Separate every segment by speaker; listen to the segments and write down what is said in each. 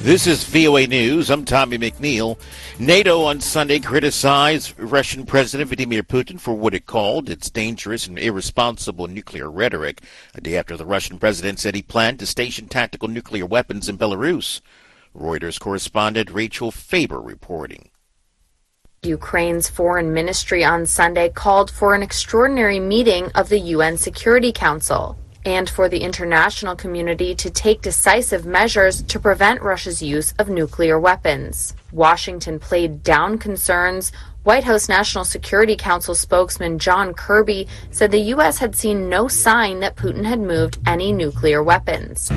Speaker 1: This is VOA News. I'm Tommy McNeil. NATO on Sunday criticized Russian President Vladimir Putin for what it called its dangerous and irresponsible nuclear rhetoric, a day after the Russian president said he planned to station tactical nuclear weapons in Belarus. Reuters correspondent Rachel Faber reporting.
Speaker 2: Ukraine's foreign ministry on Sunday called for an extraordinary meeting of the UN Security Council and for the international community to take decisive measures to prevent Russia's use of nuclear weapons. Washington played down concerns. White House National Security Council spokesman John Kirby said the U.S. had seen no sign that Putin had moved any nuclear weapons.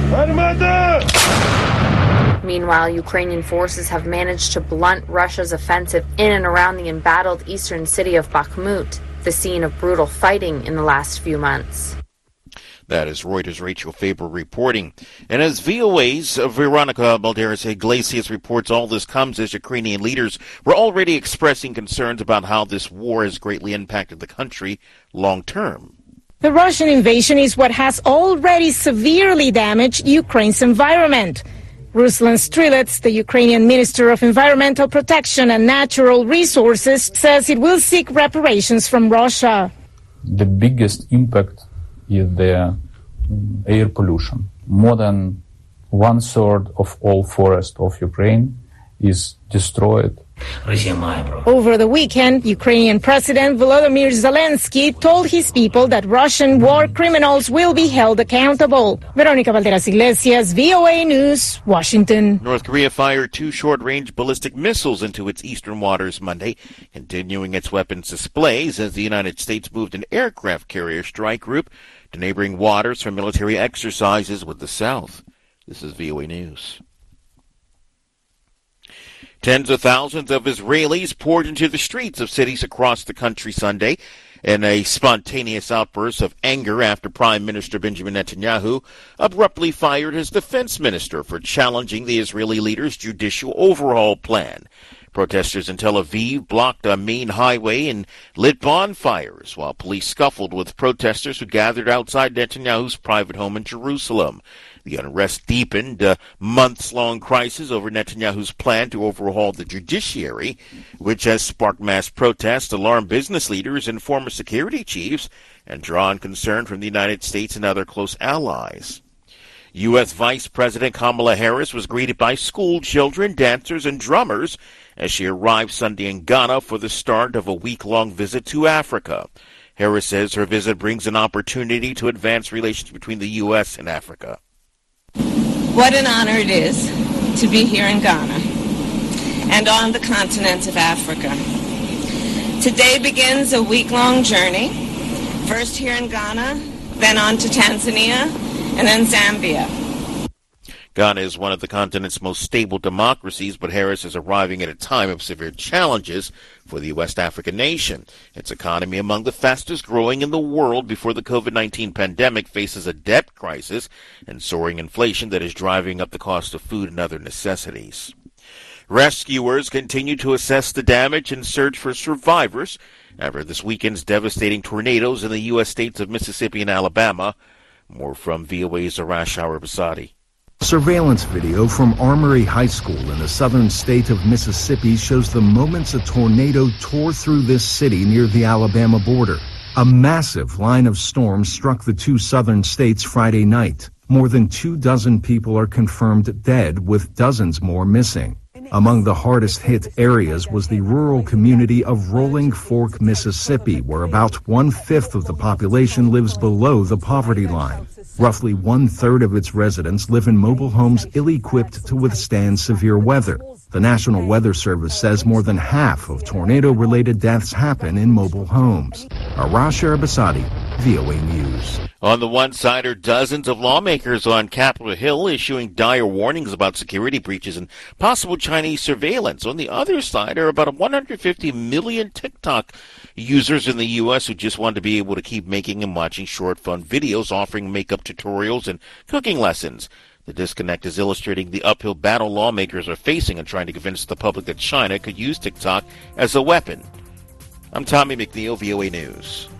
Speaker 2: Meanwhile, Ukrainian forces have managed to blunt Russia's offensive in and around the embattled eastern city of Bakhmut, the scene of brutal fighting in the last few months.
Speaker 1: That is Reuters' Rachel Faber reporting. And as VOA's Veronica Balderas Iglesias reports, all this comes as Ukrainian leaders were already expressing concerns about how this war has greatly impacted the country long term.
Speaker 3: The Russian invasion is what has already severely damaged Ukraine's environment. Ruslan Strilets, the Ukrainian Minister of Environmental Protection and Natural Resources, says it will seek reparations from Russia.
Speaker 4: The biggest impact is the air pollution. More than 1/3 of all forest of Ukraine is destroyed.
Speaker 3: Over the weekend, Ukrainian President Volodymyr Zelensky told his people that Russian war criminals will be held accountable. Veronica Balderas Iglesias, VOA News, Washington.
Speaker 1: North Korea fired 2 short-range ballistic missiles into its eastern waters Monday, continuing its weapons displays as the United States moved an aircraft carrier strike group to neighboring waters for military exercises with the South. This is VOA News. Tens of thousands of Israelis poured into the streets of cities across the country Sunday in a spontaneous outburst of anger after Prime Minister Benjamin Netanyahu abruptly fired his defense minister for challenging the Israeli leader's judicial overhaul plan. Protesters in Tel Aviv blocked a main highway and lit bonfires, while police scuffled with protesters who gathered outside Netanyahu's private home in Jerusalem. The unrest deepened a months-long crisis over Netanyahu's plan to overhaul the judiciary, which has sparked mass protests, alarmed business leaders and former security chiefs, and drawn concern from the United States and other close allies. U.S. Vice President Kamala Harris was greeted by school children, dancers, and drummers as she arrived Sunday in Ghana for the start of a week-long visit to Africa. Harris says her visit brings an opportunity to advance relations between the U.S. and Africa.
Speaker 5: What an honor it is to be here in Ghana and on the continent of Africa. Today begins a week-long journey, first here in Ghana, then on to Tanzania, and then Zambia.
Speaker 1: Ghana is one of the continent's most stable democracies, but Harris is arriving at a time of severe challenges for the West African nation. Its economy, among the fastest growing in the world before the COVID-19 pandemic, faces a debt crisis and soaring inflation that is driving up the cost of food and other necessities. Rescuers continue to assess the damage and search for survivors after this weekend's devastating tornadoes in the U.S. states of Mississippi and Alabama. More from VOA's Arash Arabasadi.
Speaker 6: Surveillance video from Armory High School in the southern state of Mississippi shows the moments a tornado tore through this city near the Alabama border. A massive line of storms struck the 2 southern states Friday night. More than 24 people are confirmed dead, with dozens more missing. Among the hardest hit areas was the rural community of Rolling Fork, Mississippi, where about 1/5 of the population lives below the poverty line. Roughly 1/3 of its residents live in mobile homes ill-equipped to withstand severe weather. The National Weather Service says more than half of tornado-related deaths happen in mobile homes. Arash Arabasadi, VOA News.
Speaker 1: On the one side are dozens of lawmakers on Capitol Hill issuing dire warnings about security breaches and possible Chinese surveillance. On the other side are about 150 million TikTok users in the U.S. who just want to be able to keep making and watching short, fun videos offering makeup tutorials and cooking lessons. The disconnect is illustrating the uphill battle lawmakers are facing in trying to convince the public that China could use TikTok as a weapon. I'm Tommy McNeil, VOA News.